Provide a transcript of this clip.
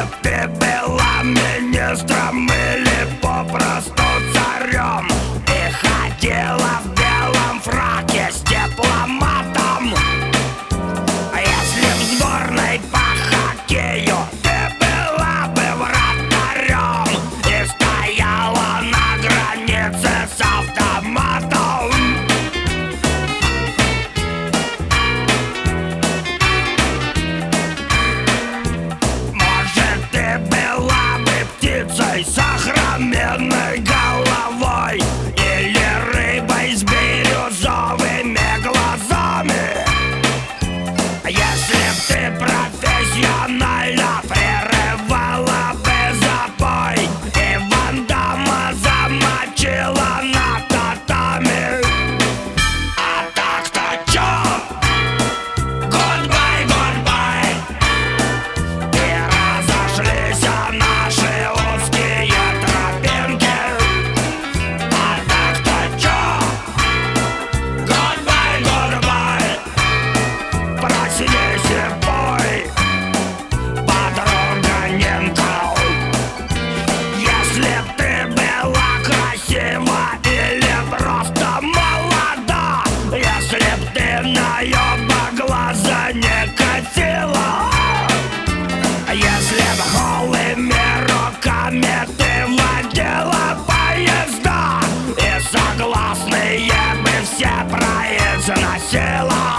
б ты была министром или попросту царем и ходила в белом фраке с дипломатом. Если в сборной по хоккею ты была бы вратарем и стояла на границе с автоматом. Может, ты была бы птицей с огроменной головой или рыбой с бирюзовыми глазами. Если б ты профессионально прерывала бы запой и Ван Дамма замочила на татами. А так-то чё? Goodbye, goodbye. И разошлись наши узкие тропинки. А так-то чё? Goodbye, goodbye. Проснись и пой, подруга Нинка. Если б ты была красива или просто молода, если б ты на оба глаза не катила, если б голыми руками ты водила поезда и согласные бы все произносила.